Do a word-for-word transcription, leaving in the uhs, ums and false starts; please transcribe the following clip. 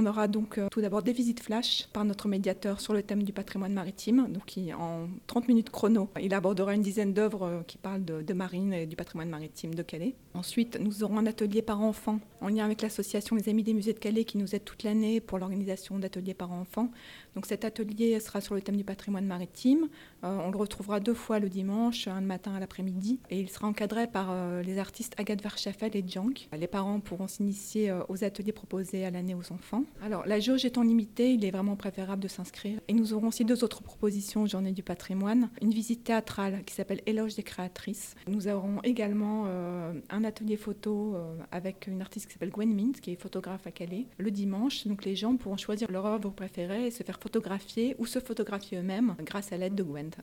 On aura donc euh, tout d'abord des visites flash par notre médiateur sur le thème du patrimoine maritime. Donc il, en trente minutes chrono, il abordera une dizaine d'œuvres euh, qui parlent de, de marine et du patrimoine maritime de Calais. Ensuite, nous aurons un atelier par enfant en lien avec l'association Les Amis des Musées de Calais qui nous aide toute l'année pour l'organisation d'ateliers par enfants. Donc cet atelier sera sur le thème du patrimoine maritime. Euh, on le retrouvera deux fois le dimanche, un le matin à l'après-midi. Et il sera encadré par euh, les artistes Agathe Verschaffel et Jank. Les parents pourront s'initier euh, aux ateliers proposés à l'année aux enfants. Alors la jauge étant limitée, il est vraiment préférable de s'inscrire. Et nous aurons aussi deux autres propositions Journée du patrimoine. Une visite théâtrale qui s'appelle Éloge des créatrices. Nous aurons également euh, un atelier photo euh, avec une artiste qui s'appelle Gwen Mint, qui est photographe à Calais, le dimanche. Donc les gens pourront choisir leur œuvre préférée et se faire photographier ou se photographier eux-mêmes grâce à l'aide de Gwen.